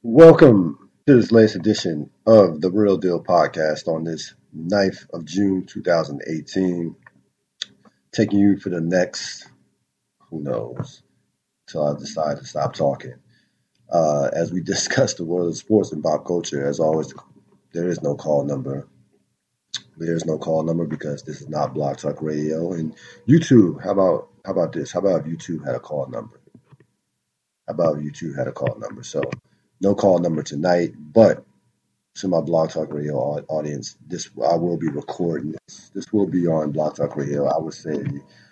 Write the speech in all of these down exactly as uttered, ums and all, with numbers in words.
Welcome to this latest edition of the Real Deal Podcast on this ninth of June twenty eighteen. Taking you for the next, who knows, till I decide to stop talking. Uh, as we discuss the world of sports and pop culture, as always, there is no call number. There is no call number because this is not Blog Talk Radio. And YouTube, how about how about this? How about if YouTube had a call number? How about if YouTube had a call number? So no call number tonight, but to my Blog Talk Radio audience, this I will be recording this. This will be on Blog Talk Radio. I would say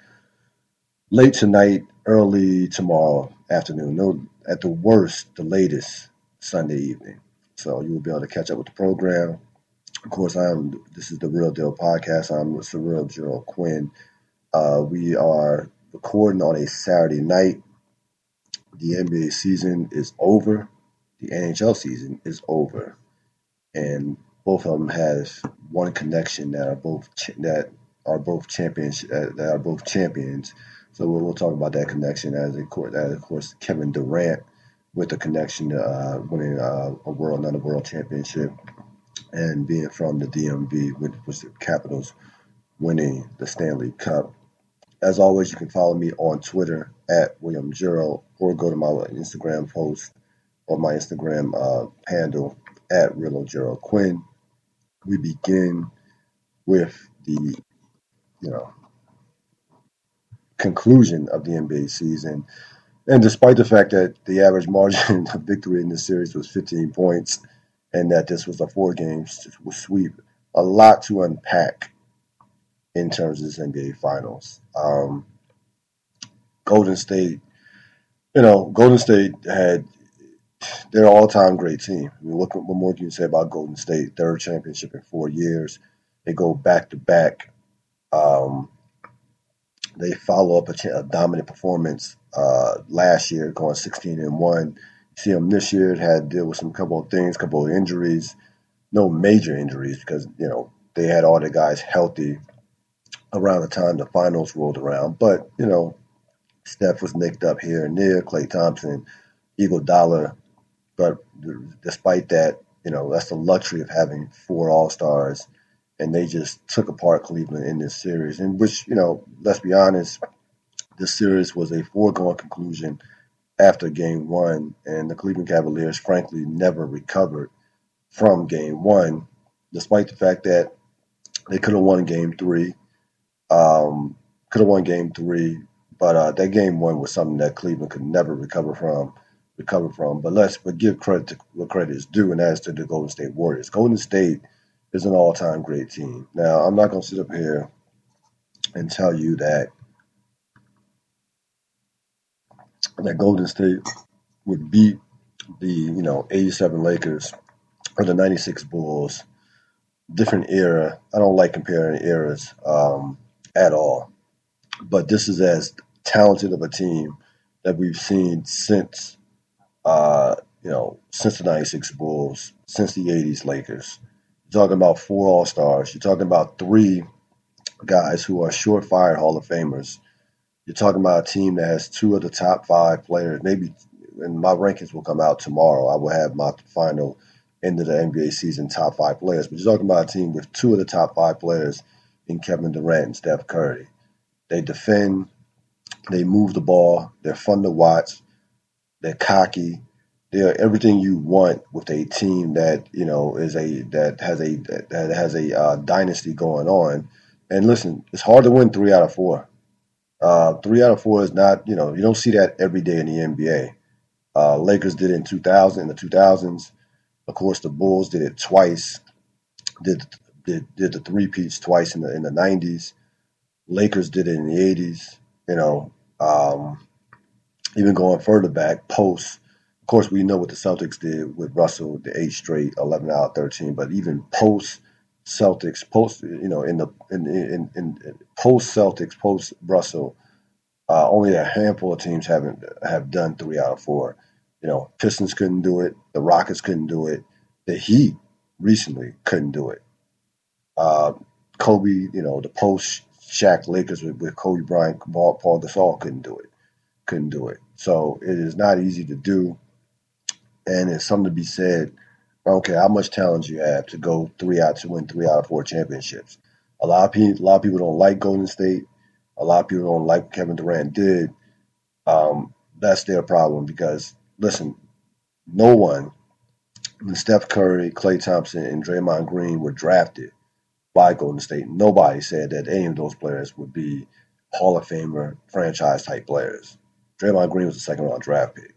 late tonight, early tomorrow afternoon. No, at the worst, the latest Sunday evening. So you will be able to catch up with the program. Of course, I am. This is the Real Deal Podcast. I'm Surreal Gerald Quinn. Uh, we are recording on a Saturday night. The N B A season is over. The N H L season is over. And both of them have one connection that are both ch- that are both champions uh, that are both champions. So we'll, we'll talk about that connection as of course, as of course Kevin Durant with the connection to uh, winning uh, a world another world championship and being from the D M V with, with the Capitals winning the Stanley Cup. As always, you can follow me on Twitter at William Juro or go to my Instagram post or my Instagram uh, handle at Real Gerald Quinn. We begin with the, you know, conclusion of the N B A season. And despite the fact that the average margin of victory in this series was fifteen points and that this was a four-game sweep, a lot to unpack in terms of this N B A Finals. Um, Golden State, you know, Golden State had their all-time great team. I mean, what, what more can you say about Golden State? Third championship in four years. They go back-to-back. Um, they follow up a, ch- a dominant performance uh, last year, going sixteen and one. You see them this year had to deal with some couple of things, couple of injuries. No major injuries because, you know, they had all the guys healthy around the time the finals rolled around. But, you know, Steph was nicked up here and there, Klay Thompson, Iguodala. But despite that, you know, that's the luxury of having four All-Stars. And they just took apart Cleveland in this series, in which, you know, let's be honest, this series was a foregone conclusion after game one. And the Cleveland Cavaliers, frankly, never recovered from game one, despite the fact that they could have won game three. Um, could have won game three, but uh, that game one was something that Cleveland could never recover from. Recover from. But let's but give credit to what credit is due, and that's to the Golden State Warriors. Golden State is an all-time great team. Now, I'm not going to sit up here and tell you that that Golden State would beat the you know eighty-seven Lakers or the ninety-six Bulls. Different era. I don't like comparing eras um, at all. But this is as talented of a team that we've seen since uh, you know since the ninety-six Bulls, since the eighties Lakers. You're talking about four All-Stars. You're talking about three guys who are surefire Hall of Famers. You're talking about a team that has two of the top five players. Maybe, and my rankings will come out tomorrow. I will have my final end of the N B A season top five players. But you're talking about a team with two of the top five players in Kevin Durant and Steph Curry. They defend. They move the ball. They're fun to watch. They're cocky. They're everything you want with a team that you know is a that has a that has a uh, dynasty going on. And listen, it's hard to win three out of four. Uh, three out of four is not you know you don't see that every day in the N B A. Uh, Lakers did it in two thousand, in the two thousands. Of course, the Bulls did it twice. Did did did the three-peats twice in the in the nineties. Lakers did it in the eighties. You know, um, even going further back, post. Of course, we know what the Celtics did with Russell, the eight straight, eleven out of thirteen. But even post Celtics, post you know, in the in in, in, in post Celtics, post Russell, uh, only a handful of teams haven't have done three out of four. You know, Pistons couldn't do it. The Rockets couldn't do it. The Heat recently couldn't do it. Uh, Kobe, you know, the post Shaq Lakers with, with Kobe Bryant, Paul, Paul Gasol couldn't do it. Couldn't do it. So it is not easy to do. And it's something to be said. I don't care how much talent you have to go three out to win three out of four championships. A lot of people, a lot of people don't like Golden State. A lot of people don't like what Kevin Durant did. Um, that's their problem because listen, no one, when Steph Curry, Klay Thompson, and Draymond Green were drafted by Golden State, nobody said that any of those players would be Hall of Famer franchise type players. Draymond Green was a second round draft pick.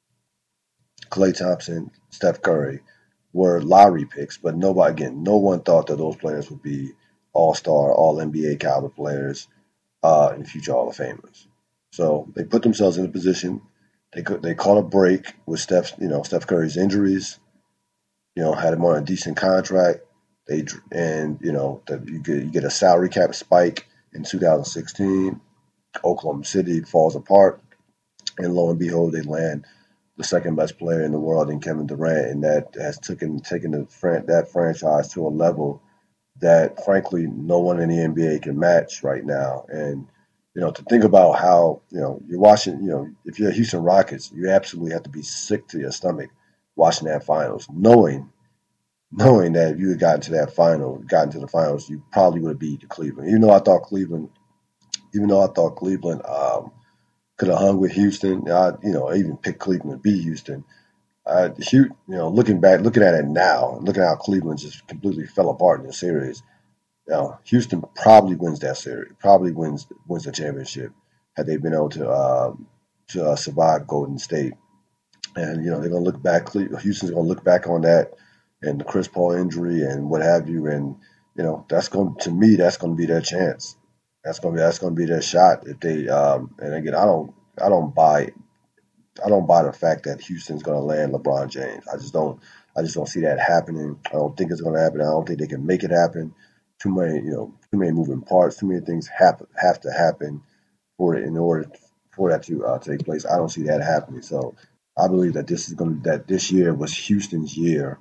Klay Thompson, Steph Curry were lottery picks, but nobody, again, no one thought that those players would be all star, all N B A caliber players uh, and future Hall of Famers. So they put themselves in a position. They could, they caught a break with Steph, you know, Steph Curry's injuries. You know, had him on a decent contract. They and you know that you get you get a salary cap spike in two thousand sixteen. Oklahoma City falls apart, and lo and behold, they land the second best player in the world in Kevin Durant, and that has taken taken the fran- that franchise to a level that, frankly, no one in the N B A can match right now. And you know, to think about how you know you're watching, you know, if you're Houston Rockets, you absolutely have to be sick to your stomach watching that finals, knowing knowing that if you had gotten to that final, gotten to the finals, you probably would have beat Cleveland. Even though I thought Cleveland, even though I thought Cleveland um, could have hung with Houston, I, you know, I even picked Cleveland to beat Houston. Uh, you know, looking back, looking at it now, looking at how Cleveland just completely fell apart in the series, you know, Houston probably wins that series, probably wins wins the championship had they been able to um, to uh, survive Golden State. And you know, they're gonna look back. Houston's gonna look back on that and the Chris Paul injury and what have you, and you know, that's going to me, that's going to be their chance. That's going to be that's going to be their shot if they. Um, and again, I don't I don't buy I don't buy the fact that Houston's going to land LeBron James. I just don't. I just don't see that happening. I don't think it's going to happen. I don't think they can make it happen. Too many, you know, too many moving parts. Too many things have have to happen for it in order for that to uh, take place. I don't see that happening. So I believe that this is going to that this year was Houston's year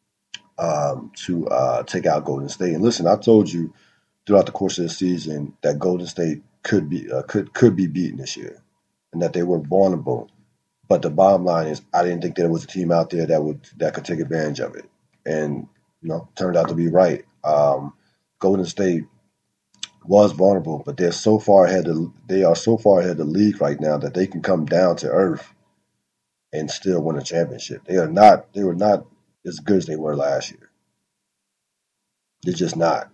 um, to uh, take out Golden State. And listen, I told you throughout the course of the season that Golden State could be uh, could could be beaten this year, and that they were vulnerable. But the bottom line is, I didn't think there was a team out there that would that could take advantage of it, and you know, turned out to be right. Um, Golden State was vulnerable, but they're so far ahead. Of, they are so far ahead of the league right now that they can come down to earth and still win a championship. They are not. They were not as good as they were last year. They're just not.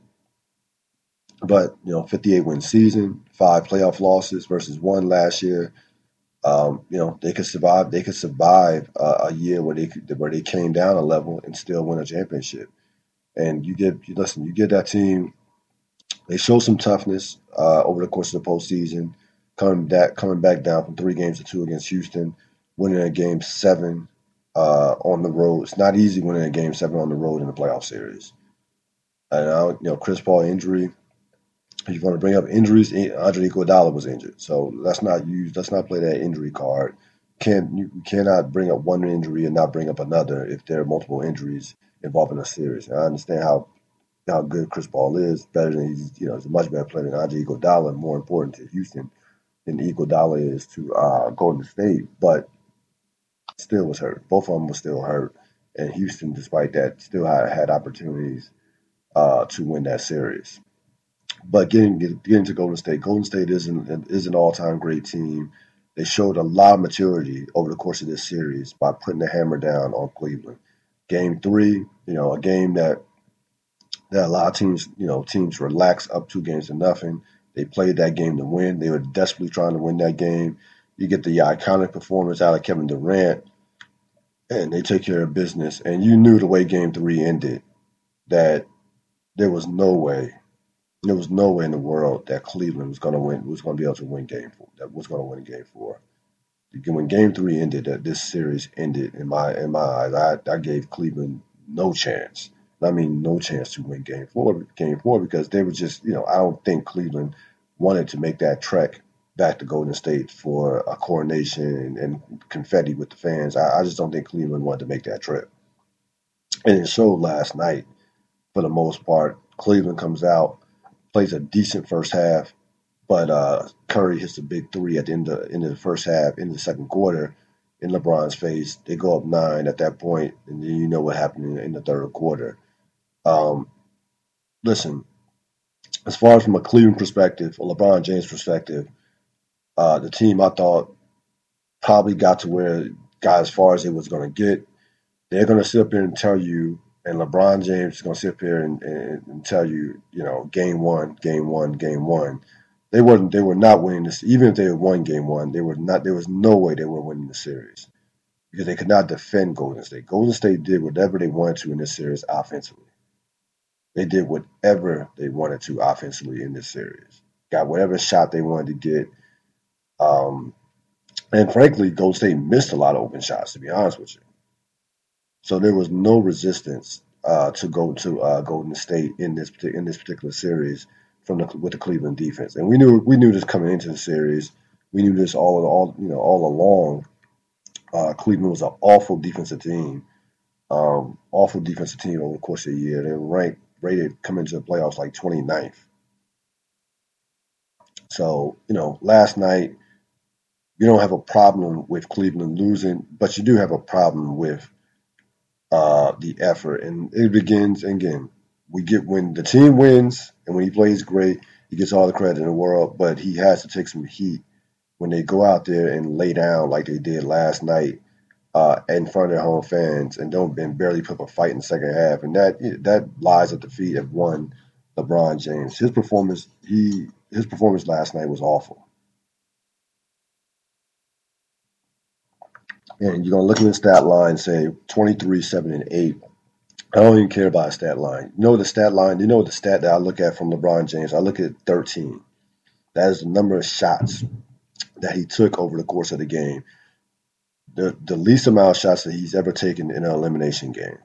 But you know, fifty-eight win season, five playoff losses versus one last year. Um, you know, they could survive. They could survive uh, a year where they could, where they came down a level and still win a championship. And you give, you listen, you give that team. They show some toughness uh, over the course of the postseason, coming back coming back down from three games to two against Houston, winning a game seven uh, on the road. It's not easy winning a game seven on the road in a playoff series. And uh, you know, Chris Paul injury. If you want to bring up injuries, Andre Iguodala was injured, so let's not use let's not play that injury card. Can you cannot bring up one injury and not bring up another if there are multiple injuries involving a series. And I understand how how good Chris Paul is, better than he's you know he's a much better player than Andre Iguodala, and more important to Houston than Iguodala is to uh, Golden State, but still was hurt. Both of them were still hurt, and Houston, despite that, still had had opportunities uh, to win that series. But getting getting to Golden State, Golden State is an is an all time great team. They showed a lot of maturity over the course of this series by putting the hammer down on Cleveland. Game three, you know, a game that that a lot of teams, you know, teams relaxed up two games to nothing. They played that game to win. They were desperately trying to win that game. You get the iconic performance out of Kevin Durant, and they take care of business. And you knew the way Game Three ended that there was no way. There was no way in the world that Cleveland was going to win. Was going to be able to win Game Four. That was going to win Game Four. When Game Three ended, that this series ended in my in my eyes. I I gave Cleveland no chance. I mean, no chance to win Game Four. Game Four because they were just you know I don't think Cleveland wanted to make that trek back to Golden State for a coronation and confetti with the fans. I, I just don't think Cleveland wanted to make that trip. And it showed last night for the most part. Cleveland comes out, plays a decent first half, but uh, Curry hits a big three at the end of, end of the first half, in the second quarter, in LeBron's face. They go up nine at that point, and then you know what happened in, in the third quarter. Um, listen, as far as from a Cleveland perspective, or LeBron James perspective, uh, the team I thought probably got to where it got as far as it was going to get. They're going to sit up here and tell you, and LeBron James is going to sit up here and, and, and tell you, you know, game one, game one, game one. They weren't. They were not winning this. Even if they had won game one, they were not. There was no way they were winning the series because they could not defend Golden State. Golden State did whatever they wanted to in this series offensively. They did whatever they wanted to offensively in this series. Got whatever shot they wanted to get. Um, and frankly, Golden State missed a lot of open shots, to be honest with you. So there was no resistance uh, to go to uh, Golden State in this in this particular series from the with the Cleveland defense, and we knew we knew this coming into the series. We knew this all all you know all along. Uh, Cleveland was an awful defensive team, um, awful defensive team over the course of the year. They were ranked rated coming into the playoffs like twenty-ninth. So you know, last night you don't have a problem with Cleveland losing, but you do have a problem with Uh, the effort, and it begins again. We get when the team wins and when he plays great, he gets all the credit in the world. But he has to take some heat when they go out there and lay down like they did last night uh, in front of their home fans and don't and barely put up a fight in the second half. And that that lies at the feet of one LeBron James. His performance, he his performance last night was awful. And you're gonna look at the stat line, say twenty-three, seven, and eight. I don't even care about a stat line. You know the stat line. You know the stat that I look at from LeBron James. I look at thirteen. That is the number of shots that he took over the course of the game. The the least amount of shots that he's ever taken in an elimination game.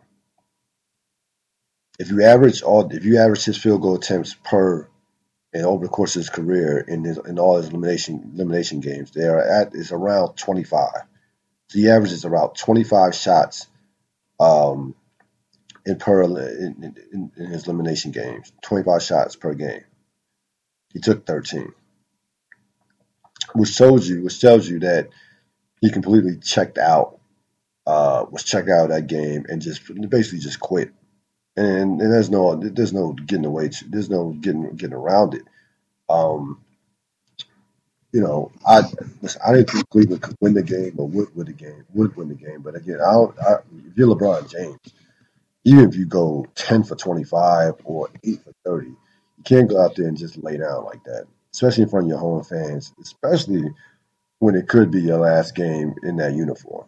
If you average all, if you average his field goal attempts per and over the course of his career in his in all his elimination elimination games, they are at is around twenty-five. So he averages about twenty-five shots um, in per in, in, in his elimination games. twenty-five shots per game. He took thirteen, which shows you, which tells you that he completely checked out, uh, was checked out of that game and just basically just quit. And, and there's no there's no getting away to, there's no getting getting around it. Um, You know, I listen, I didn't think Cleveland could win the game or would win the game, would win the game. But again, I don't. I, if you're LeBron James, even if you go ten for twenty-five or eight for thirty, you can't go out there and just lay down like that, especially in front of your home fans, especially when it could be your last game in that uniform.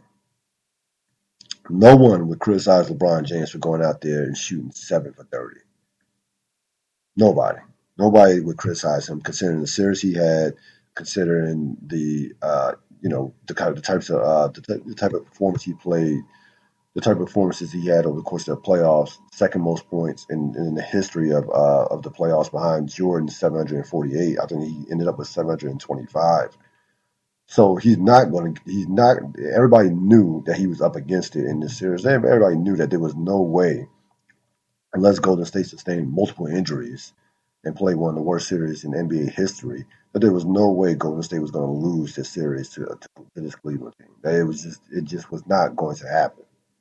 No one would criticize LeBron James for going out there and shooting seven for thirty. Nobody. Nobody would criticize him considering the series he had, considering the uh, you know the kind of the types of uh, the, t- the type of performance he played, the type of performances he had over the course of the playoffs, second most points in, in the history of uh, of the playoffs behind Jordan's seven hundred forty-eight. I think he ended up with seven hundred twenty-five. So he's not going to. He's not. Everybody knew that he was up against it in this series. Everybody knew that there was no way, unless Golden State sustained multiple injuries and played one of the worst series in N B A history, that there was no way Golden State was going to lose this series to, to, to this Cleveland team. That it was just, it just was not going to happen.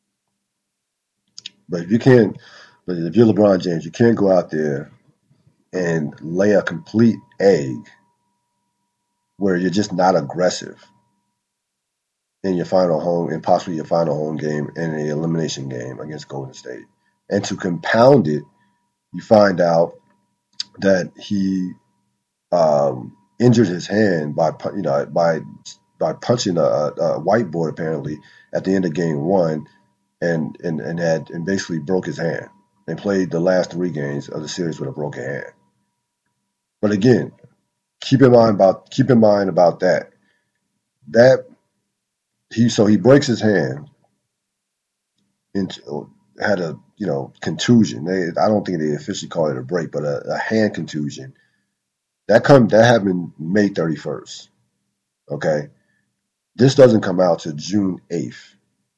But if you can't, but if you're LeBron James, you can't go out there and lay a complete egg where you're just not aggressive in your final home and possibly your final home game in an elimination game against Golden State. And to compound it, you find out that he um, injured his hand by you know by by punching a, a whiteboard apparently at the end of game one, and and and had and basically broke his hand and played the last three games of the series with a broken hand. But again, keep in mind about keep in mind about that that he so he breaks his hand into had a you know contusion. They, I don't think they officially call it a break, but a, a hand contusion. That come that happened May thirty-first. Okay, this doesn't come out to June eighth,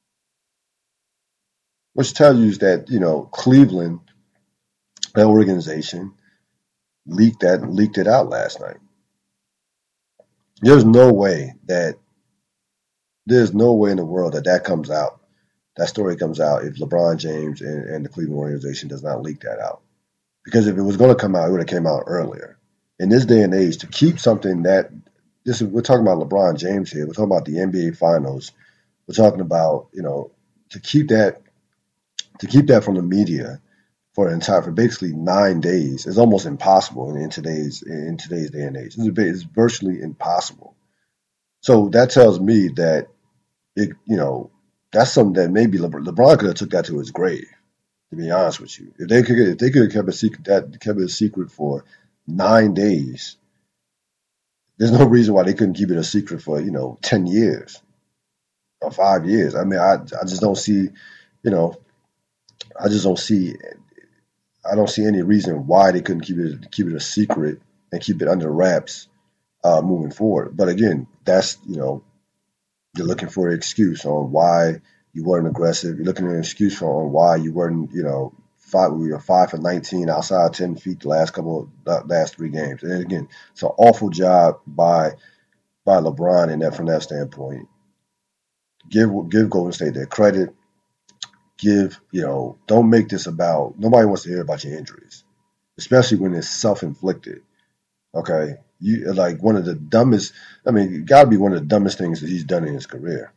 which tells you that you know Cleveland, that organization, leaked that leaked it out last night. There's no way that There's no way in the world that that comes out, that story comes out if LeBron James and, and the Cleveland organization does not leak that out. Because if it was going to come out, it would have came out earlier. In this day and age, to keep something that this is, we're talking about LeBron James here. We're talking about the N B A Finals. We're talking about, you know, to keep that to keep that from the media for an entire for basically nine days is almost impossible in, in today's in today's day and age. It's, it's virtually impossible. So that tells me that it, you know, that's something that maybe LeBron, LeBron could have took that to his grave. To be honest with you, if they could, if they could have kept a secret, that kept it a secret for nine days, there's no reason why they couldn't keep it a secret for you know ten years or five years. I mean, I I just don't see, you know, I just don't see, I don't see any reason why they couldn't keep it keep it a secret and keep it under wraps uh, moving forward. But again, that's you know, you're looking for an excuse on why you weren't aggressive. You're looking for an excuse for on why you weren't, you know, five. We were five for nineteen outside ten feet the last couple of last three games. And again, it's an awful job by by LeBron in that from that standpoint. Give give Golden State their credit. Give you know, don't make this about. Nobody wants to hear about your injuries, especially when it's self inflicted. Okay, you like one of the dumbest. I mean, it got to be one of the dumbest things that he's done in his career.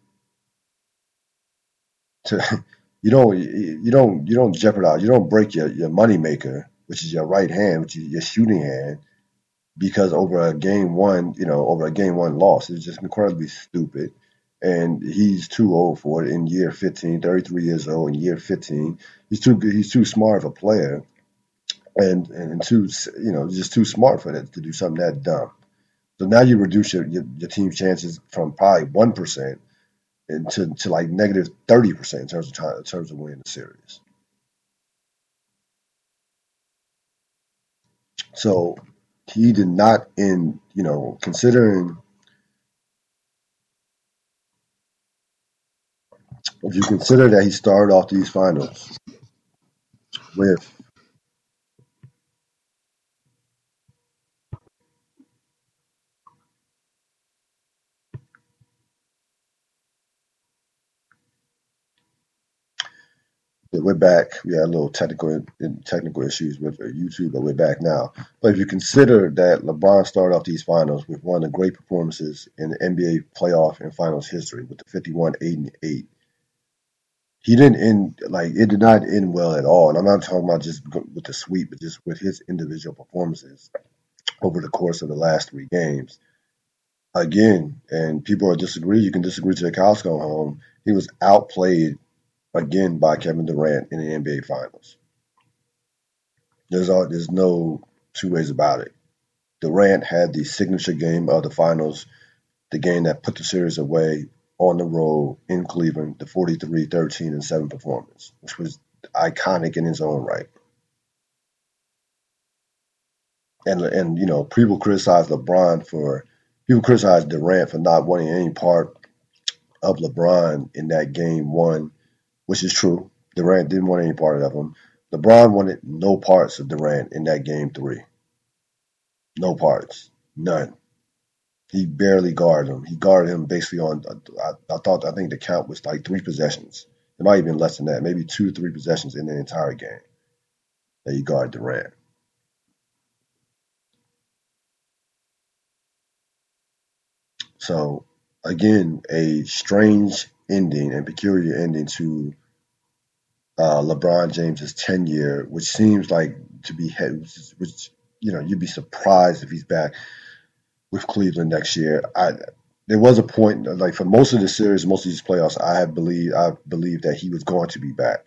To you don't you don't you don't jeopardize. You don't break your your moneymaker, which is your right hand, which is your shooting hand, because over a game one, you know, over a game one loss. It's just incredibly stupid. And he's too old for it in year fifteen, thirty-three years old in year fifteen. He's too good. He's too smart of a player and, and too, you know, just too smart for that to do something that dumb. So now you reduce your, your, your team's chances from probably one percent to, to like negative thirty percent in terms of time, in terms of winning the series. So he did not in, you know, considering if you consider that he started off these finals with yeah, we're back. We had a little technical technical issues with uh, YouTube, but we're back now. But if you consider that LeBron started off these finals with one of the great performances in the N B A playoff and finals history with the fifty-one, eight, and eight, he didn't end like it did not end well at all. And I'm not talking about just with the sweep, but just with his individual performances over the course of the last three games. Again, and people are disagree. You can disagree to the cows go home. He was outplayed again by Kevin Durant in the N B A Finals. There's all, there's no two ways about it. Durant had the signature game of the finals, the game that put the series away on the road in Cleveland, the forty-three, thirteen, and seven performance, which was iconic in its own right. And and you know, people criticize LeBron for people criticize Durant for not wanting any part of LeBron in that game one, which is true. Durant didn't want any part of him. LeBron wanted no parts of Durant in that game three. No parts. None. He barely guarded him. He guarded him basically on, I, I thought, I think the count was like three possessions. It might have been less than that. Maybe two, three possessions in the entire game that he guarded Durant. So, again, a strange ending and peculiar ending to uh, LeBron James's tenure, which seems like to be, which, which you know, you'd be surprised if he's back with Cleveland next year. I there was a point like for most of the series, most of these playoffs, I have believed I believed that he was going to be back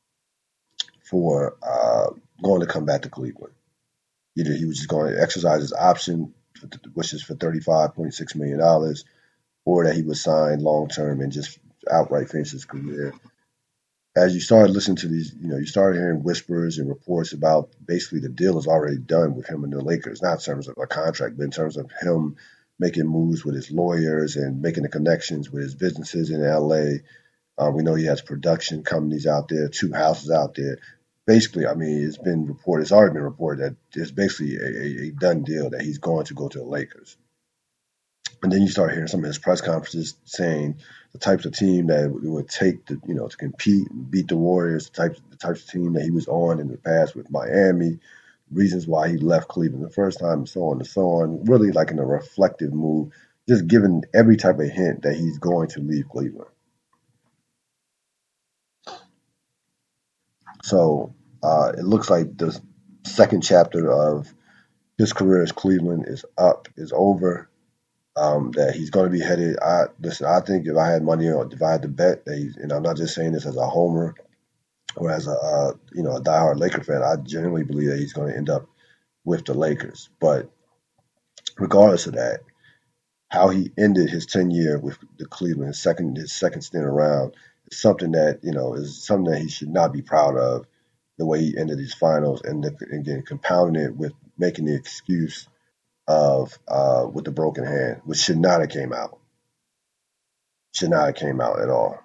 for uh, going to come back to Cleveland. Either he was just going to exercise his option, which is for thirty-five point six million dollars, or that he would sign long term and just outright finish his career. As you started listening to these, you know, you started hearing whispers and reports about basically the deal is already done with him and the Lakers, not in terms of a contract, but in terms of him making moves with his lawyers and making the connections with his businesses in L A. Uh, we know he has production companies out there, two houses out there. Basically, I mean, it's been reported, it's already been reported that it's basically a, a, a done deal that he's going to go to the Lakers. And then you start hearing some of his press conferences saying the types of team that it would take to you know to compete and beat the Warriors, the types the types of team that he was on in the past with Miami, reasons why he left Cleveland the first time, and so on and so on. Really like in a reflective move, just giving every type of hint that he's going to leave Cleveland. So uh, it looks like the second chapter of his career as Cleveland is up, is over. Um, that he's going to be headed. I listen. I think if I had money or divide the bet, that he's, and I'm not just saying this as a homer or as a uh, you know a diehard Laker fan. I genuinely believe that he's going to end up with the Lakers. But regardless of that, how he ended his ten year with the Cleveland, his second his second stint around, is something that you know is something that he should not be proud of. The way he ended these finals, and, the, and again compounding it with making the excuse of uh, with the broken hand, which should not have came out. Should not have came out at all.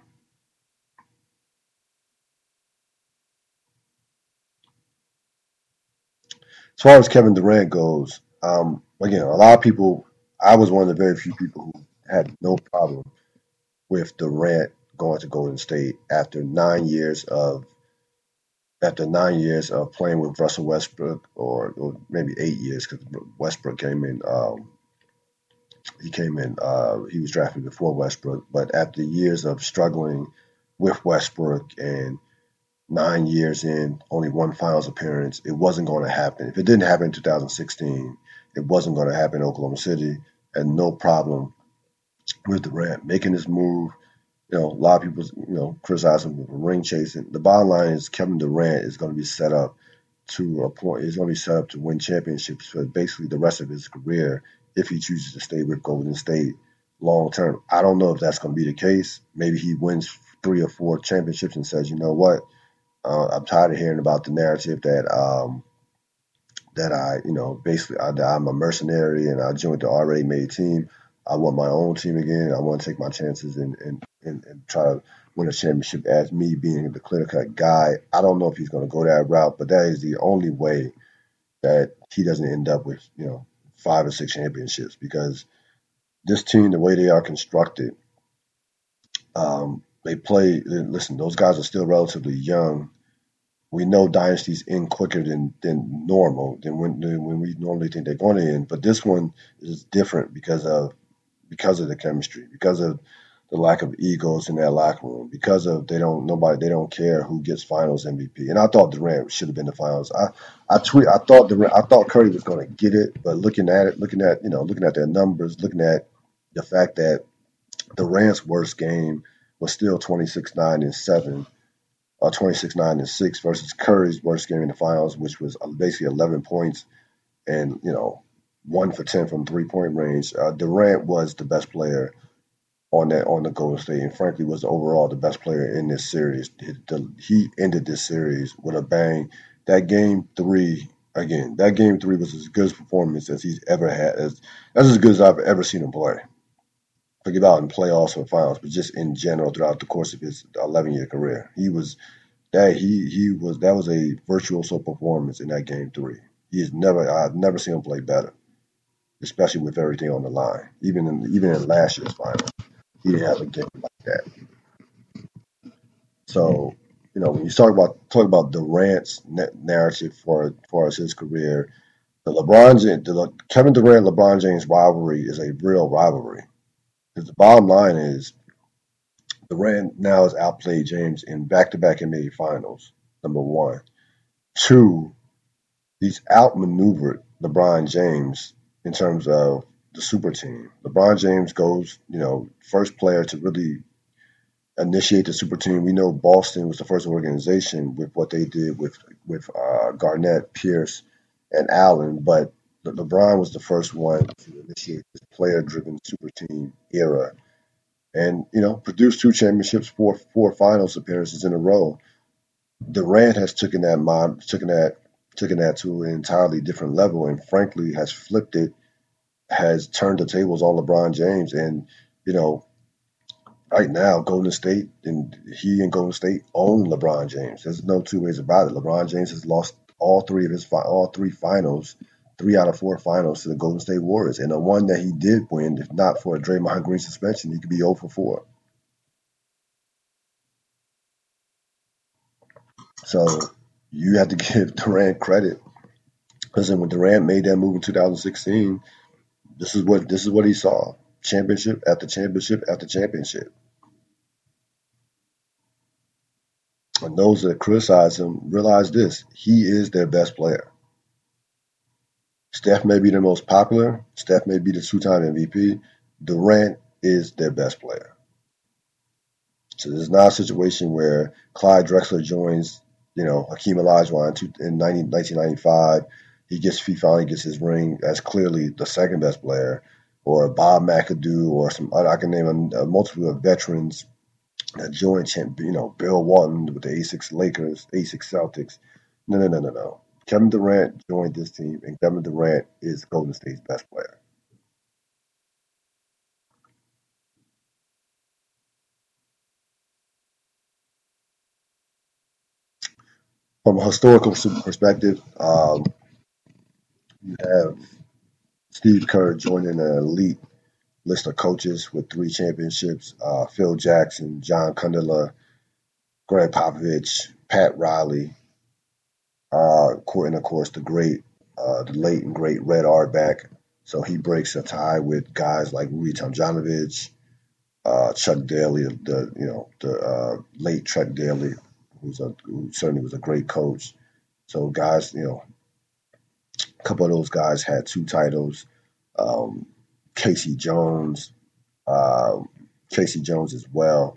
As far as Kevin Durant goes, um, again, a lot of people. I was one of the very few people who had no problem with Durant going to Golden State after nine years of after nine years of playing with Russell Westbrook, or, or maybe eight years because Westbrook came in. Um, he came in. Uh, he was drafted before Westbrook, but after years of struggling with Westbrook and nine years in, only one finals appearance, it wasn't going to happen. If it didn't happen in two thousand sixteen, it wasn't going to happen in Oklahoma City, and no problem with Durant making this move. You know, a lot of people, you know, criticize him for ring chasing. The bottom line is Kevin Durant is going to be set up to a point. He's going to be set up to win championships for basically the rest of his career if he chooses to stay with Golden State long term. I don't know if that's going to be the case. Maybe he wins three or four championships and says, you know what, uh, I'm tired of hearing about the narrative that um, that I, you know, basically I, that I'm a mercenary and I joined the already made team. I want my own team again. I want to take my chances and and, and, and try to win a championship as me being the clear cut guy. I don't know if he's going to go that route, but that is the only way that he doesn't end up with, you know, five or six championships, because this team, the way they are constructed, um, they play. Listen, those guys are still relatively young. We know dynasties end quicker than than normal, than when than when we normally think they're going to end. But this one is different because of because of the chemistry, because of the lack of egos in that locker room, because of they don't nobody they don't care who gets Finals M V P. And I thought Durant should have been the Finals. I I tweet I thought Durant I thought Curry was going to get it, but looking at it, looking at you know looking at their numbers, looking at the fact that Durant's worst game was still twenty-six nine and seven, uh, twenty-six nine and six versus Curry's worst game in the finals, which was uh, basically eleven points and you know one for ten from three point range. Uh, Durant was the best player on that on the Golden State, and frankly was overall the best player in this series. He, the, he ended this series with a bang. That game three again. That game three was as good a performance as he's ever had. As that's as good as I've ever seen him play. Forget about in playoffs or finals, but just in general throughout the course of his eleven year career, he was that he he was that was a virtuoso performance in that game three. He has never I've never seen him play better, especially with everything on the line. Even in even in last year's final, he didn't have a game like that. So you know when you talk about talk about Durant's narrative for for his career, the LeBron James, the Kevin Durant LeBron James rivalry is a real rivalry. Because the bottom line is Durant now has outplayed James in back-to-back N B A finals, number one. Two, he's outmaneuvered LeBron James in terms of the super team. LeBron James goes, you know, first player to really initiate the super team. We know Boston was the first organization with what they did with, with uh, Garnett, Pierce, and Allen, but LeBron was the first one to initiate this player-driven super team era and you know produced two championships, four four finals appearances in a row. Durant has taken that mind, taken that, taken that to an entirely different level, and frankly has flipped it, has turned the tables on LeBron James, and you know right now Golden State and he and Golden State own LeBron James. There's no two ways about it. LeBron James has lost all three of his fi- all three finals. Three out of four finals to the Golden State Warriors, and the one that he did win, if not for a Draymond Green suspension, he could be zero for four. So you have to give Durant credit because when Durant made that move in two thousand sixteen, this is what this is what he saw: championship after championship after championship. And those that criticize him realize this: he is their best player. Steph may be the most popular. Steph may be the two-time M V P. Durant is their best player. So there's not a situation where Clyde Drexler joins, you know, Hakeem Olajuwon in nineteen ninety-five. He gets he finally gets his ring as clearly the second best player, or Bob McAdoo, or some other. I can name a, a multiple of veterans that joined, you know, Bill Walton with the eighty-six Lakers, eighty-six Celtics. No, no, no, no, no. Kevin Durant joined this team, and Kevin Durant is Golden State's best player. From a historical perspective, um, you have Steve Kerr joining an elite list of coaches with three championships: uh, Phil Jackson, John Cundala, Greg Popovich, Pat Riley, uh, and of course the great, uh, the late and great Red Auerbach. So he breaks a tie with guys like Rudy Tomjanovich, uh, Chuck Daly, the you know the uh, late Chuck Daly, who's a who certainly was a great coach. So guys, you know, a couple of those guys had two titles. Um, Casey Jones, uh, Casey Jones as well.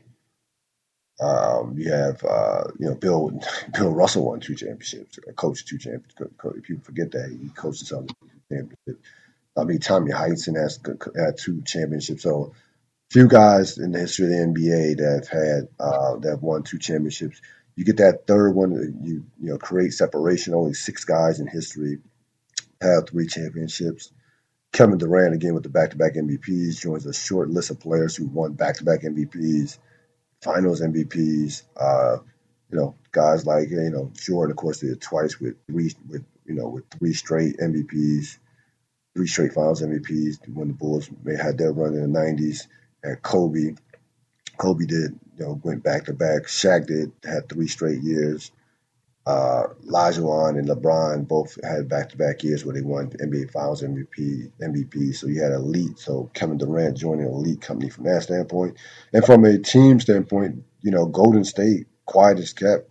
Um, you have uh, you know Bill Bill Russell won two championships, coached two championships. People forget that he coached the Celtics two championships. I mean, Tommy Heinsohn has had two championships. So few guys in the history of the N B A that have had uh, that have won two championships. You get that third one, you you know create separation. Only six guys in history have three championships. Kevin Durant, again with the back-to-back M V Ps, joins a short list of players who won back-to-back M V Ps, Finals M V Ps. Uh, you know, guys like you know Jordan, of course, did it twice with three with you know with three straight M V Ps, three straight Finals M V Ps when the Bulls they had their run in the nineties. And Kobe, Kobe did you know went back to back. Shaq did had three straight years. Uh, Lajuan and LeBron both had back-to-back years where they won N B A Finals M V P, M V P. So you had elite. So Kevin Durant joining an elite company from that standpoint, and from a team standpoint, you know, Golden State, quiet as kept,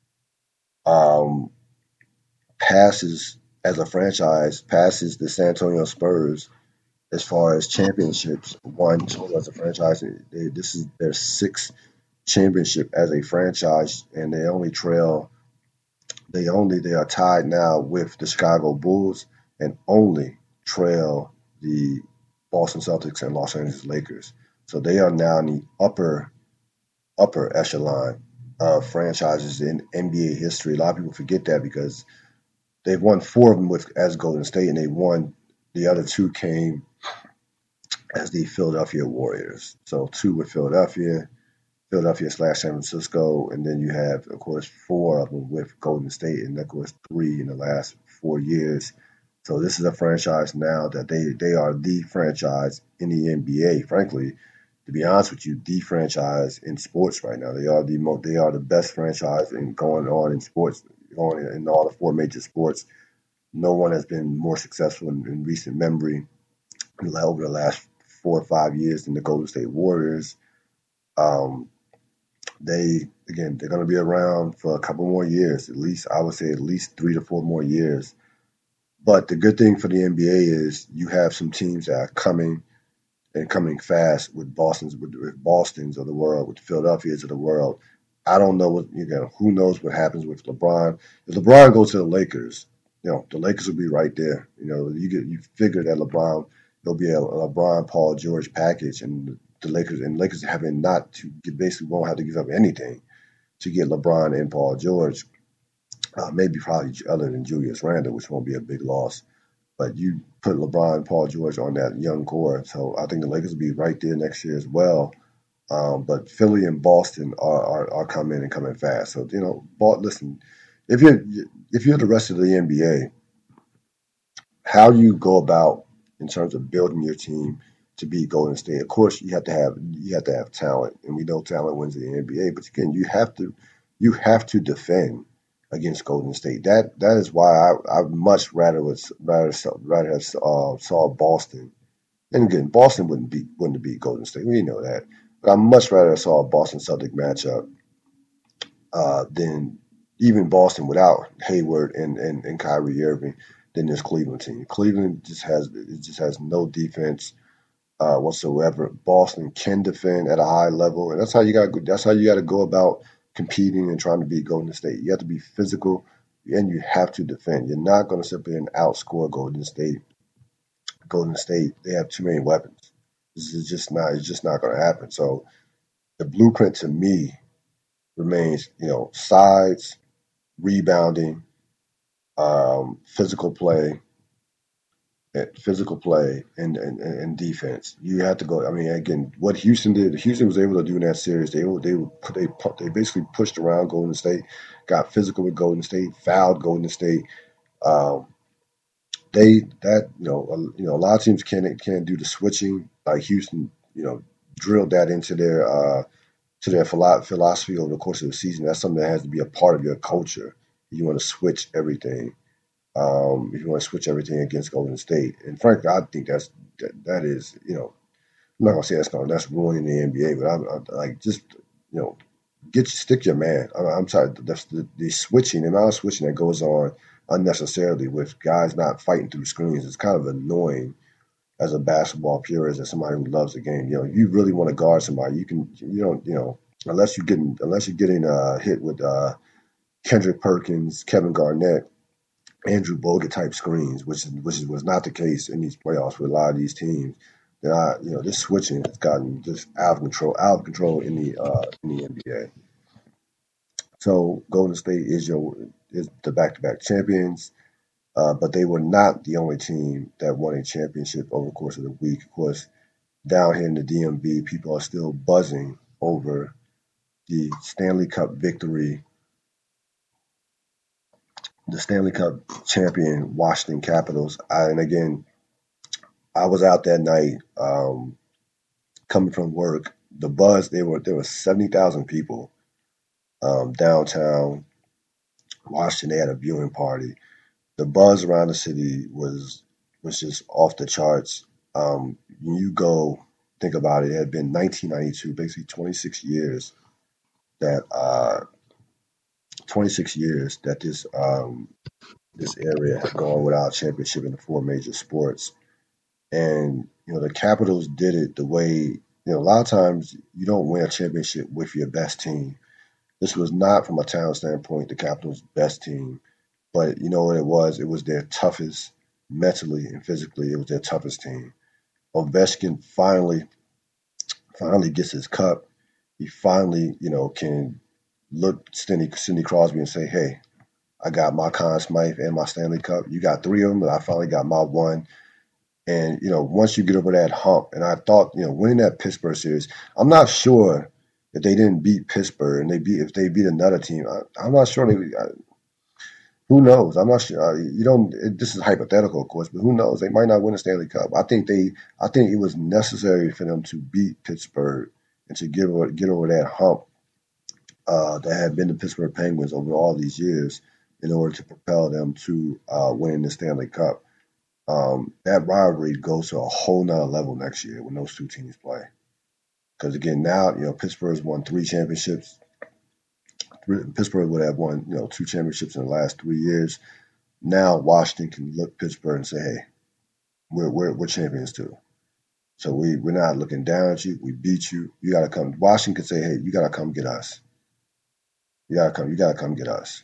um, passes as a franchise, passes the San Antonio Spurs as far as championships won total as a franchise. They, this is their sixth championship as a franchise, and they only trail. They only they are tied now with the Chicago Bulls and only trail the Boston Celtics and Los Angeles Lakers. So they are now in the upper upper echelon of franchises in N B A history. A lot of people forget that because they've won four of them with as Golden State, and they won the other two came as the Philadelphia Warriors. So two with Philadelphia, Philadelphia slash San Francisco, and then you have, of course, four of them with Golden State, and of course, three in the last four years. So this is a franchise now that they they are the franchise in the N B A. Frankly, to be honest with you, the franchise in sports right now. They are the mo- they are the best franchise in going on in sports, going in all the four major sports. No one has been more successful in, in recent memory over the last four or five years than the Golden State Warriors. Um, They again, they're going to be around for a couple more years, at least. I would say at least three to four more years. But the good thing for the N B A is you have some teams that are coming and coming fast with Boston's with, with Boston's of the world, with the Philadelphia's of the world. I don't know what you know. Who knows what happens with LeBron? If LeBron goes to the Lakers, you know the Lakers will be right there. You know you get you figure that LeBron there'll be a, a LeBron Paul George package, and the Lakers and Lakers having not to basically won't have to give up anything to get LeBron and Paul George. Uh, maybe probably other than Julius Randle, which won't be a big loss. But you put LeBron and Paul George on that young core, so I think the Lakers will be right there next year as well. Um, but Philly and Boston are, are are coming and coming fast. So you know, Ball, listen, if you're if you're the rest of the N B A, how you go about in terms of building your team to beat Golden State. Of course, you have to have you have to have talent, and we know talent wins in the N B A. But again, you have to you have to defend against Golden State. That that is why I I much rather would rather rather have uh, saw Boston. And again, Boston wouldn't beat wouldn't beat Golden State. We know that. But I much rather saw a Boston Celtic matchup uh, than even Boston without Hayward and, and, and Kyrie Irving than this Cleveland team. Cleveland just has it just has no defense uh, whatsoever. Boston can defend at a high level, and that's how you got. That's how you got to go about competing and trying to beat Golden State. You have to be physical, and you have to defend. You're not going to simply and outscore Golden State. Golden State, they have too many weapons. This is just not. It's just not going to happen. So the blueprint to me remains, you know, sides, rebounding, um, physical play, physical play and, and, and defense. You have to go. I mean, again, what Houston did, Houston was able to do in that series. They they they they basically pushed around Golden State, got physical with Golden State, fouled Golden State. Um, they that you know a, you know a lot of teams can't can't do the switching like Houston. You know, drilled that into their uh, to their philosophy over the course of the season. That's something that has to be a part of your culture. You want to switch everything. Um, if you want to switch everything against Golden State, and frankly, I think that's that, that is you know I'm not gonna say that's gonna that's ruining the N B A, but I'm, I'm like just you know get stick your man. I'm, I'm sorry, that's the, the switching, the amount of switching that goes on unnecessarily with guys not fighting through screens is kind of annoying as a basketball purist, as somebody who loves the game. You know, if you really want to guard somebody, you can you don't you know unless you're getting unless you're getting uh, hit with uh, Kendrick Perkins, Kevin Garnett, Andrew Bogut type screens, which which was not the case in these playoffs with a lot of these teams. That I, you know, this switching has gotten just out of control, out of control in the uh, in the N B A. So Golden State is your is the back-to-back champions, uh, but they were not the only team that won a championship over the course of the week. Of course, down here in the D M V, people are still buzzing over the Stanley Cup victory, the Stanley Cup champion Washington Capitals. I, and again, I was out that night um, coming from work. The buzz, there were there were seventy thousand people um, downtown Washington. They had a viewing party. The buzz around the city was was just off the charts. Um, when you go think about it, it had been nineteen ninety-two, basically twenty-six years that uh, twenty-six years that this um, this area had gone without a championship in the four major sports. And, you know, the Capitals did it the way, you know, a lot of times you don't win a championship with your best team. This was not, from a talent standpoint, the Capitals' best team. But you know what it was? It was their toughest, mentally and physically. It was their toughest team. Ovechkin finally, finally gets his cup. He finally, you know, can look Cindy, Cindy Crosby and say, hey, I got my Conn Smythe and my Stanley Cup. You got three of them, but I finally got my one. And, you know, once you get over that hump, and I thought, you know, winning that Pittsburgh series, I'm not sure if they didn't beat Pittsburgh and they beat, if they beat another team, I, I'm not sure. They, I, who knows? I'm not sure. Uh, you don't, it, this is hypothetical, of course, but who knows? They might not win a Stanley Cup. I think they, I think it was necessary for them to beat Pittsburgh and to get over, get over that hump uh, that had been the Pittsburgh Penguins over all these years in order to propel them to uh, winning the Stanley Cup. Um, that rivalry goes to a whole nother level next year when those two teams play. Because again, now you know Pittsburgh's won three championships. Pittsburgh would have won you know two championships in the last three years. Now Washington can look Pittsburgh and say, "Hey, we're we're, we're champions too." So we we're not looking down at you. We beat you. You got to come. Washington can say, "Hey, you got to come get us. You got to come. You got to come get us."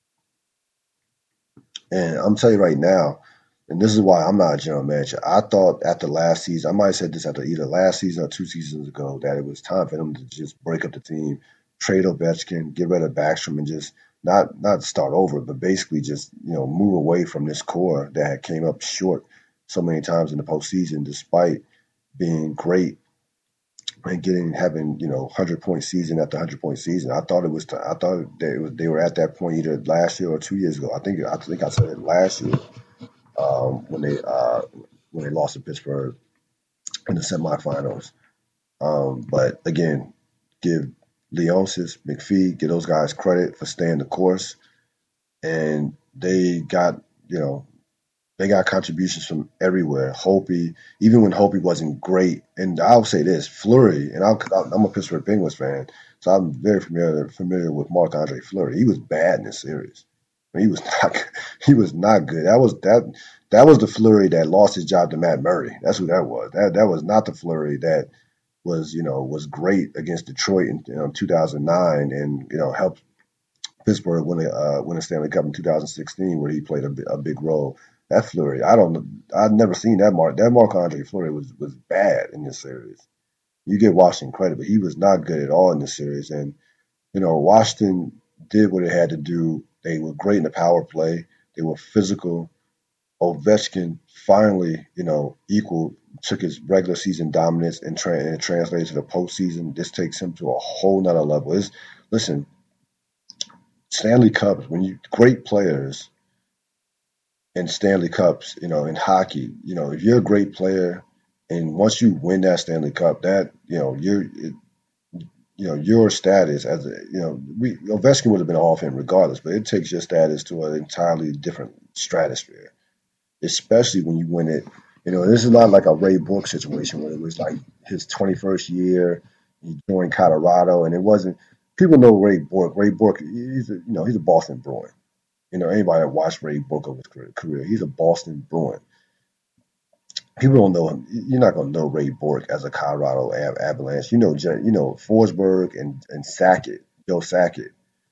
And I'm telling you right now. And this is why I'm not a general manager. I thought after last season, I might have said this after either last season or two seasons ago, that it was time for them to just break up the team, trade Ovechkin, get rid of Backstrom, and just not not start over, but basically just you know move away from this core that had came up short so many times in the postseason, despite being great and getting having you know hundred point season after hundred point season. I thought it was. I thought they was they were at that point either last year or two years ago. I think I think I said it last year. Um, when they uh, when they lost to Pittsburgh in the semifinals. Um, but again, give Leonsis, McPhee, give those guys credit for staying the course. and they got you know they got contributions from everywhere. Hopi, even when Hopi wasn't great, and I'll say this, Fleury, and I'll, I'm a Pittsburgh Penguins fan, so I'm very familiar familiar with Marc Andre Fleury. He was bad in this series. I mean, he was not he was not good. That was that that was the Fleury that lost his job to Matt Murray. That's who that was. That that was not the Fleury that was you know was great against Detroit in you know, two thousand nine and you know helped Pittsburgh win a uh, win a Stanley Cup in two thousand sixteen, where he played a, a big role. That Fleury, I don't, I've never seen that Mark. That Marc Andre Fleury was was bad in this series. You give Washington credit, but he was not good at all in this series. And you know, Washington did what it had to do. They were great in the power play. They were physical. Ovechkin finally, you know, equal took his regular season dominance and, tra- and translated to the postseason. This takes him to a whole nother level. It's, listen, Stanley Cups, when you great players in Stanley Cups, you know, in hockey, you know, if you're a great player and once you win that Stanley Cup, that, you know, you're, it, you know, your status as a, you know, we, Ovechkin would have been a Hall of Fame regardless, but it takes your status to an entirely different stratosphere, especially when you win it. You know, this is not like a Ray Bourque situation where it was like his twenty-first year, he joined Colorado, and it wasn't. People know Ray Bourque. Ray Bourque, he's a, you know, he's a Boston Bruin. You know, anybody that watched Ray Bourque over his career, he's a Boston Bruin. People don't know him. You're not going to know Ray Bourque as a Colorado Avalanche. You know, you know Forsberg and and Sackett, Joe Sackett,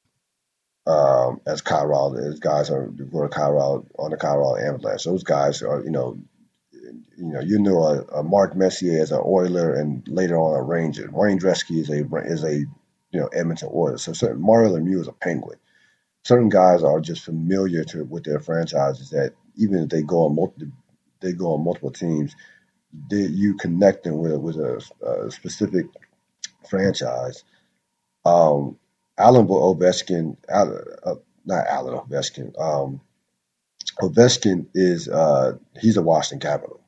um, as Colorado, as guys are were Colorado on the Colorado Avalanche. Those guys are, you know, you know, you know a, a Mark Messier as an Oiler and later on a Ranger. Wayne Gretzky is a is a you know Edmonton Oilers. So certain Mario Lemieux is a Penguin. Certain guys are just familiar to with their franchises that even if they go on multiple they go on multiple teams, they, you connect them with with a, a specific franchise. Um, Alan Ovechkin, uh, not Alan Ovechkin. Um, Ovechkin is uh, he's a Washington Capital.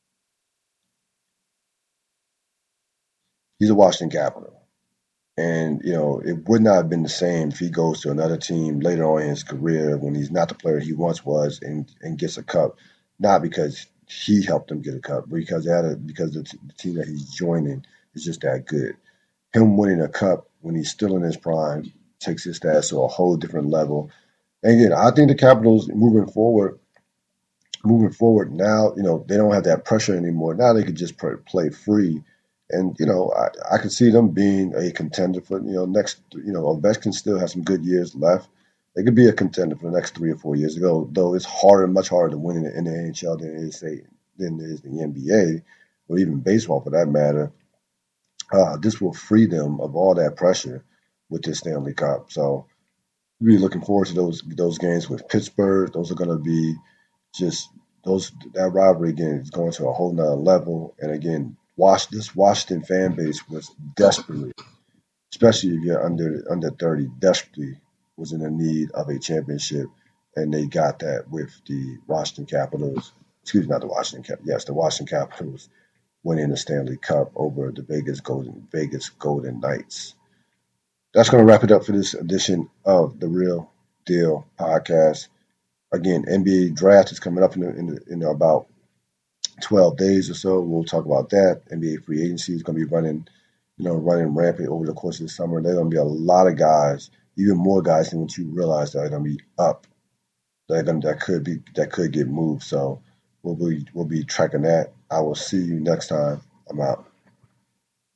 He's a Washington Capital. And, you know, it would not have been the same if he goes to another team later on in his career when he's not the player he once was and, and gets a cup, not because he helped them get a cup, but because, they had a, because the, t- the team that he's joining is just that good. Him winning a cup when he's still in his prime takes his stats to a whole different level. And again, I think the Capitals moving forward, moving forward now, you know, they don't have that pressure anymore. Now they could just play free. And, you know, I, I could see them being a contender for, you know, next, you know, Ovechkin still has some good years left. They could be a contender for the next three or four years ago, though it's harder, much harder to win in the, in the N H L than it is, say, than it is in the N B A, or even baseball for that matter. Uh, this will free them of all that pressure with this Stanley Cup. So, really looking forward to those those games with Pittsburgh. Those are going to be just those that rivalry again is going to a whole nother level. And again, watch this Washington fan base was desperately, especially if you're under under thirty, desperately was in the need of a championship, and they got that with the Washington Capitals. Excuse me, not the Washington Cap. Yes, the Washington Capitals winning the Stanley Cup over the Vegas Golden Vegas Golden Knights. That's going to wrap it up for this edition of the Real Deal podcast. Again, N B A draft is coming up in, the, in, the, in about twelve days or so. We'll talk about that. N B A free agency is going to be running, you know, running rampant over the course of the summer. There are going to be a lot of guys, even more guys than what you realize that are going to be up. That, going to, that could be that could get moved. So we'll be we'll be tracking that. I will see you next time. I'm out.